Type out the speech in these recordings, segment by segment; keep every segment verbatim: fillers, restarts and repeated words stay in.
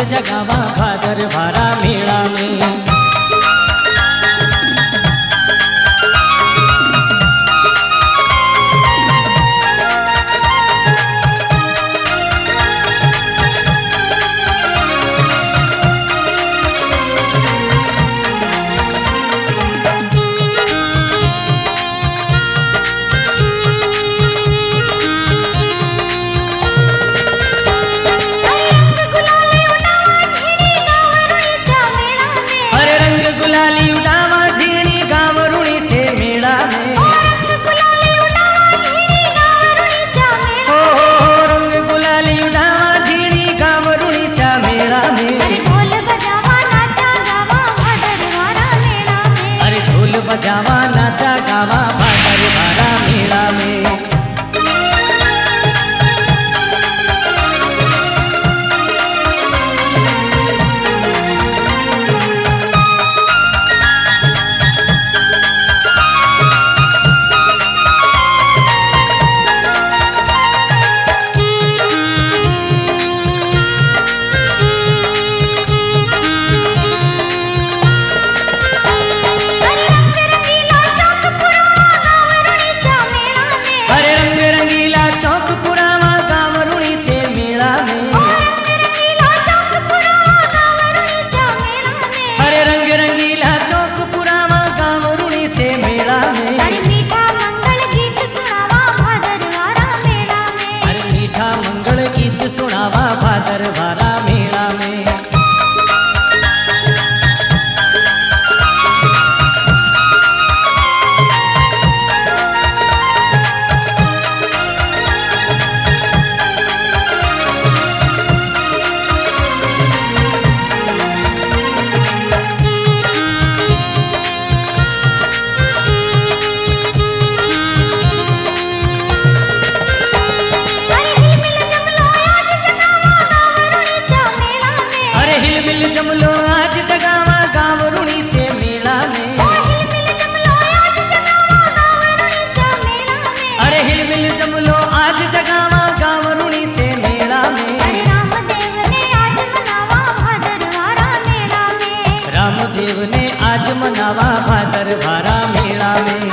जगावा भादर भारा मेळा में। बजावा नाचा गावा भादर भारा मेला में। सुनावा भादर भारा मेला में। जमलो आज जगावा गावरुणीचे मेळा में। अरे हिलमिल जमलो आज जगावा गावरुणीचे मेळा में। रामदेव ने आज मनावा भादर भारा मेळा में।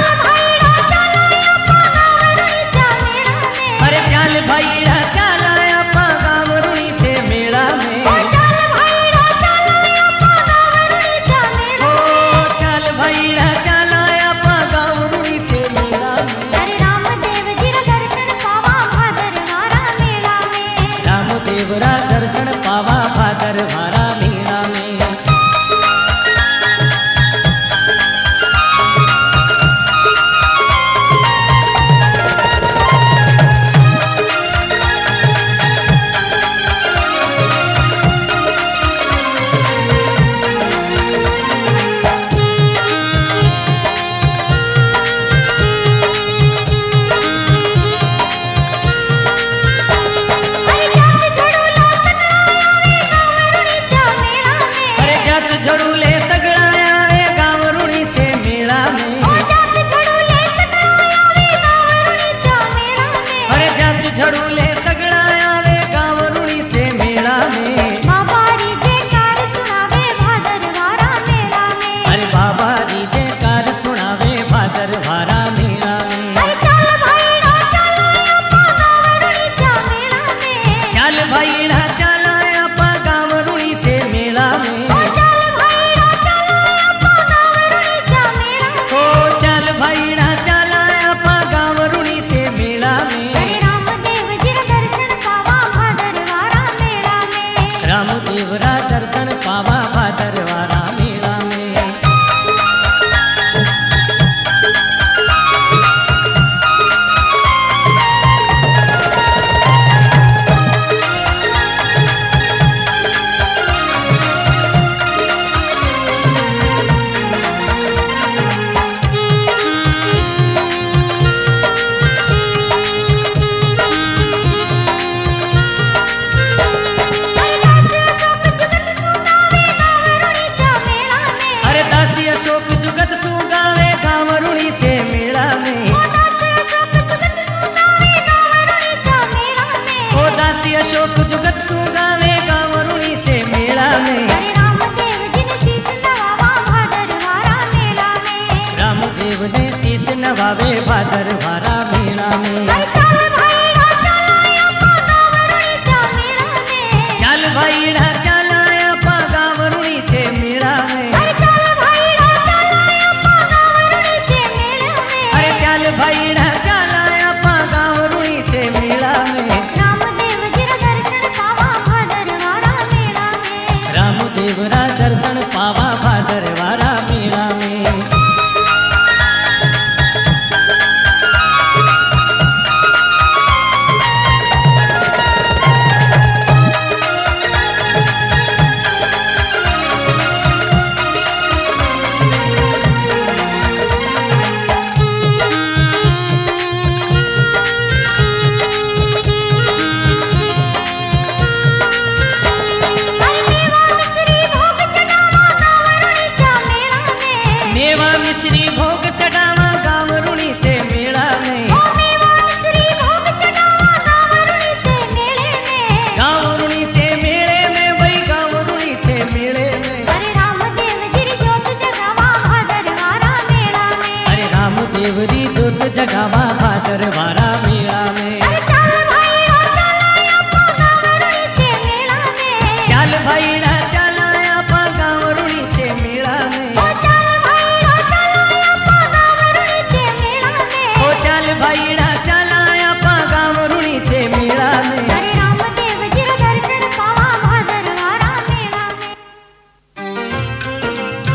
अरे चाल भाईड़ा चाला आपा गावरुणीचे मेळा में। देवरा दर्शन पावा भादर भारा मेला में। झड़ूले सगळा आवे गावरुणीचे मेळा में। अरे जात झड़ूले सगळा आवे गावरुणीचे मेळा में। अरे बाबा री जयकार सुनावे भादर भारा मेला में। चाल भाईड़ा चाला आपा गावरुणीचे मेळा में। भाईड़ा चाला आपा गावरुणीचे मेळा में। रामदेवरा दर्शन पावा भादर भारा मेला में। जगावे भादरवारा मेळा में। अरे चल भाईडा चलाया गावरुणीच्या मेळा में। चाल भाईडा चलाया गावरुणीचे मेळा में। अरे चल भाईडा चलाया गावरुणीचे मेळा में। अरे चाल भाईडा चलाया गावरुणीचे मेळा में। रामदेवजीरा दर्शन पावा भादरवारा मेळा में। रामदेवरा दर्शन पावा भादरवारा मेळा में। मेवा मिश्री भोग चढ़ावा गावरुणीचे मेळा में। मेवा मिश्री भोग चढ़ावा गावरुणीचे मेळे में। गावरुणीचे मेळे में भाई गावरुणीचे मेळे में। अरे रामदेवजी ज्योत जगावा भादरवारा मेळा में। अरे रामदेवरी ज्योत जगावा भादरवारा मेळा में।